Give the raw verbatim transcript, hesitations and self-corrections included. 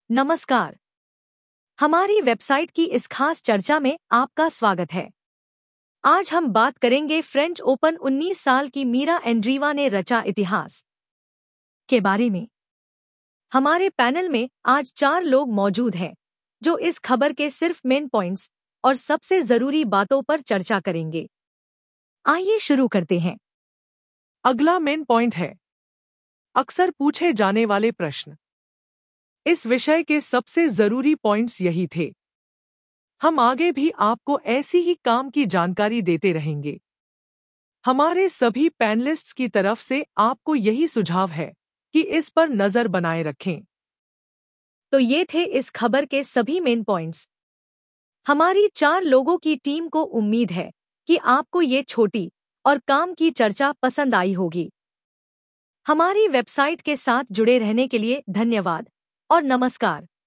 नमस्कार। हमारी वेबसाइट की इस खास चर्चा में आपका स्वागत है। आज हम बात करेंगे फ्रेंच ओपन उन्नीस साल की मीरा एंड्रीवा ने रचा इतिहास के बारे में। हमारे पैनल में आज चार लोग मौजूद हैं जो इस खबर के सिर्फ मेन पॉइंट्स और सबसे जरूरी बातों पर चर्चा करेंगे। आइए शुरू करते हैं। अगला मेन पॉइंट है अक्सर पूछे जाने वाले प्रश्न। इस विषय के सबसे जरूरी पॉइंट्स यही थे। हम आगे भी आपको ऐसी ही काम की जानकारी देते रहेंगे। हमारे सभी पैनलिस्ट्स की तरफ से आपको यही सुझाव है कि इस पर नजर बनाए रखें। तो ये थे इस खबर के सभी मेन पॉइंट्स। हमारी चार लोगों की टीम को उम्मीद है कि आपको ये छोटी और काम की चर्चा पसंद आई होगी। हमारी वेबसाइट के साथ जुड़े रहने के लिए धन्यवाद और नमस्कार।